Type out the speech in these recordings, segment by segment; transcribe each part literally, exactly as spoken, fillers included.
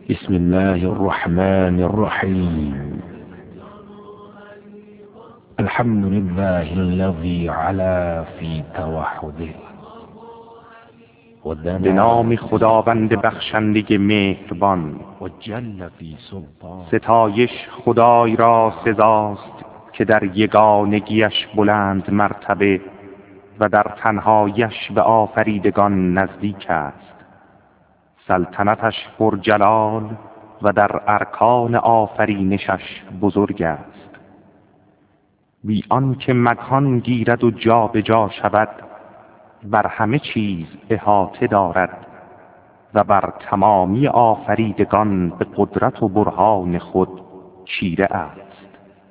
بسم الله الرحمن الرحيم. الحمد لله الذي علا في توحده. به نام خداوند بخشنده مهربان. و جل فی سلطان. ستایش خدای را سزاست که در یگانگیش بلند مرتبه و در تنهایش به آفریدگان نزدیک است. سلطنتش پرجلال و در ارکان آفرینشش بزرگ است. بی آن که مکان گیرد و جا به جا شود، بر همه چیز احاطه دارد و بر تمامی آفریدگان به قدرت و برهان خود چیره است.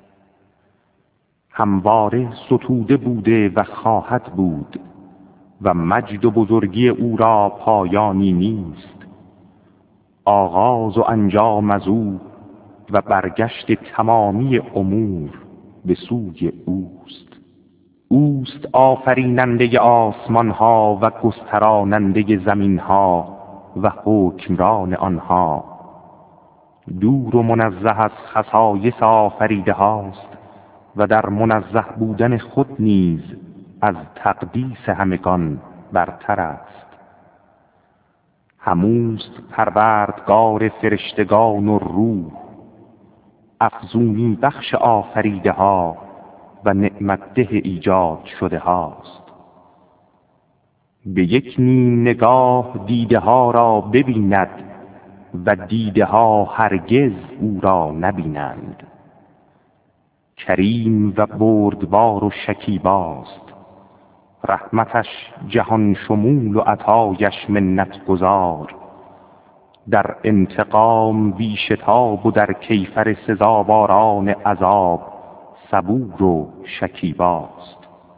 همواره ستوده بوده و خواهد بود و مجد و بزرگی او را پایانی نیست. آغاز و انجام از او و برگشت تمامی امور به سوی اوست. اوست آفریننده آسمان ها و گستراننده زمین ها و حکمران آنها. دور و منزه از خصایص آفریده هاست و در منزه بودن خود نیز از تقدیس همگان برتر است. هموست پروردگار فرشتگان و روح، افزونی بخش آفریده ها و نعمتده ایجاد شده هاست. به یک نیم نگاه دیده ها را ببیند و دیده ها هرگز او را نبینند. کریم و بردبار و شکیباست، رحمتش جهان شمول و عطایش منت گذار. در انتقام بیشتاب و در کیفر سزاواران عذاب صبور و شکیباست.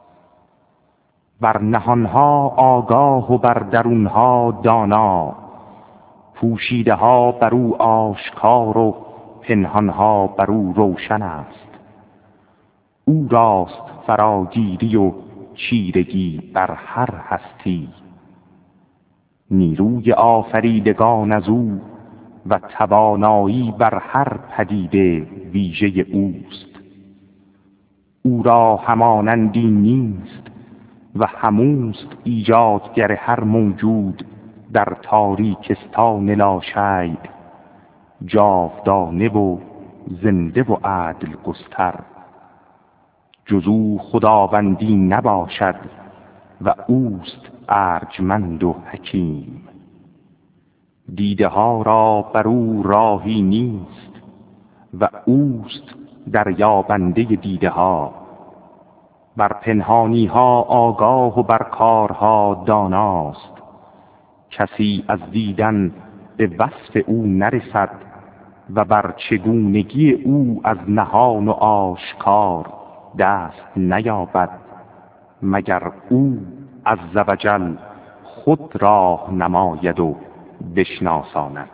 بر نهانها آگاه و بر درونها دانا، پوشیده ها بر او آشکار و پنهانها بر او روشن است. او راست فراگیری و چیرگی بر هر هستی. نیروی آفریدگان از او و توانایی بر هر پدیده ویژه اوست. او را همانندی نیست و هموست ایجادگر هر موجود در تاریکستان لاشیء، جاودانه و زنده و عدل گستر. جز او خداوندی نباشد و اوست ارجمند و حکیم. دیده ها را بر او راهی نیست و اوست دریابنده دیده ها. بر پنهانی ها آگاه و بر کارها داناست. کسی از دیدن به وصف او نرسد و بر چگونگی او از نهان و آشکار دست نیابد، مگر او عز و جل خود راه نماید و بشناساند.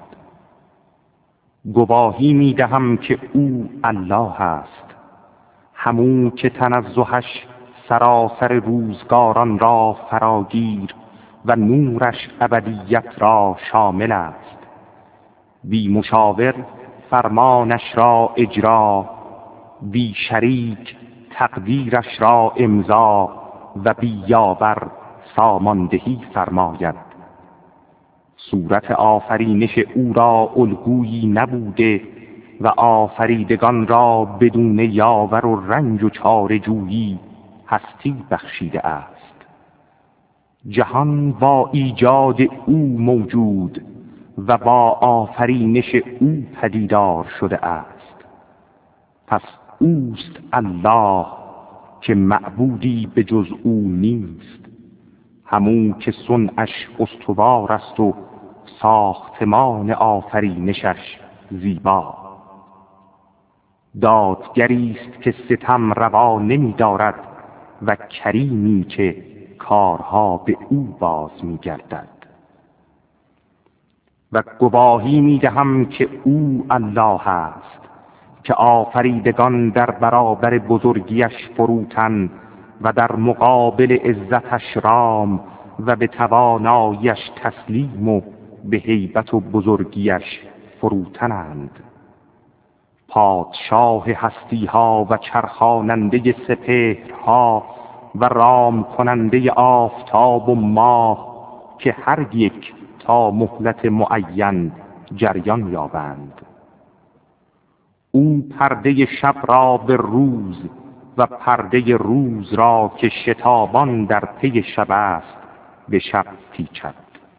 گواهی می دهم که او الله است، همون که تنزهش سراسر روزگاران را فراگیر و نورش ابدیت را شامل است. بی مشاور فرمانش را اجرا، بی شریک تقدیرش را امضا و بی یاور ساماندهی فرماید. صورت آفرینش او را الگویی نبوده و آفریدگان را بدون یاور و رنج و چاره‌جویی هستی بخشیده است. جهان با ایجاد او موجود و با آفرینش او پدیدار شده است. پس اوست الله که معبودی به جز او نیست، همون که صنعش استوار است و ساختمان آفرینشش زیبا. دادگری است که ستم روا نمی دارد و کریمی که کارها به او باز می گردد. و گواهی می دهم که او الله است که آفریدگان در برابر بزرگیش فروتن و در مقابل عزتش رام و به توانایش تسلیم و به هیبت و بزرگیش فروتنند. پادشاه هستی ها و چرخاننده سپهرها و رام کننده آفتاب و ماه، که هر یک تا مهلت معین جریان یابند. او پرده شب را به روز و پرده روز را که شتابان در پی شب است به شب پیچد.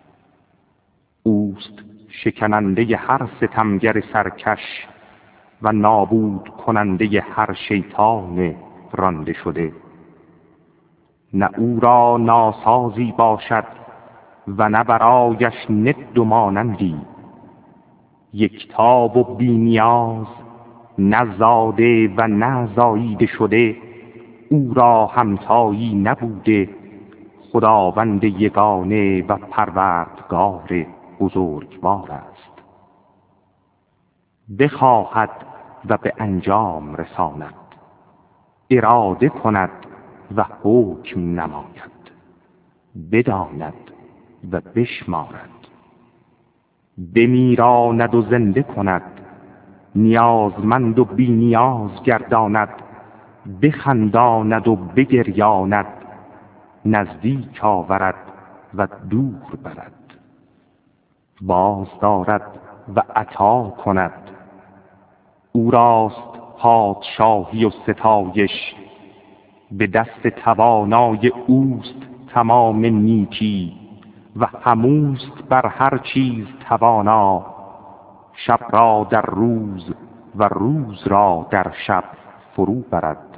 اوست شکننده هر ستمگر سرکش و نابود کننده هر شیطان رانده شده. نه او را ناسازی باشد و نه برایش ند و مانندی. یکتاب و بی نیاز، نه زاده و نه زاییده شده. او را همتایی نبوده. خداوند یگانه و پروردگار بزرگوار است. بخواهد و به انجام رساند، اراده کند و حکم نماید. بداند و بشمارد، بمیراند و زنده کند. نیازمند و بی نیاز گرداند. بخنداند و بگریاند. نزدیک آورد و دور برد. باز دارد و عطا کند. او راست پادشاهی و ستایش. به دست توانای اوست تمام نیکی و هموست بر هر چیز توانا. شب را در روز و روز را در شب فرو برد.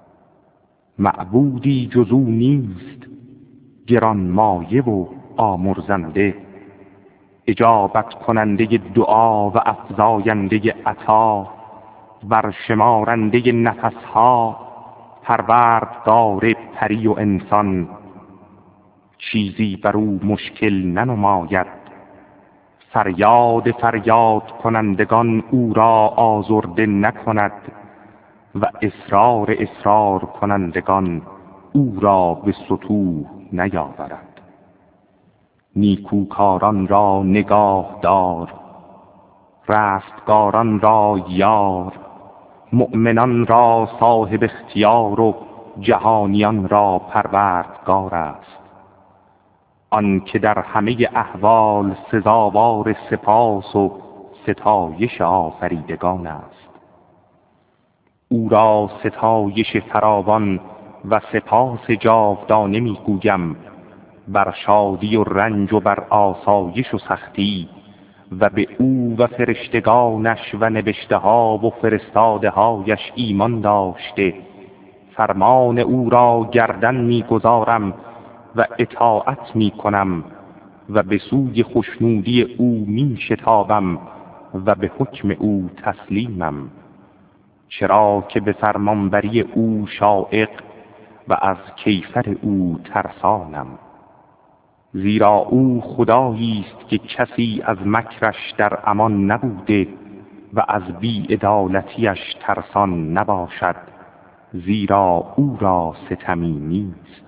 معبودی جز او نیست، گرانمایه و آمرزنده. اجابت کننده دعا و افزاینده عطا. برشمارنده نفسها، پروردگار پری و انسان. چیزی بر او مشکل ننماید. فریاد فریاد کنندگان او را آزرده نکند و اصرار اصرار کنندگان او را به سطوح نیاورد. نیکوکاران را نگاه دار، رستگاران را یار. مؤمنان را صاحب اختیار و جهانیان را پروردگار است. آن که در همه احوال سزاوار سپاس و ستایش آفریدگان است. او را ستایش فراوان و سپاس جاودانه میگویم، بر شادی و رنج و بر آسایش و سختی. و به او و فرشتگانش و نبشته ها و فرستاده هایش ایمان داشته. فرمان او را گردن میگذارم و اطاعت میکنم و به سوی خوشنودی او میشتابم و به حکم او تسلیمم. چرا که به فرمانبری او شائق و از کیفر او ترسانم. زیرا او خدایی است که کسی از مکرش در امان نبوده و از بی‌عدالتیش ترسان نباشد. زیرا او را ستمی نیست.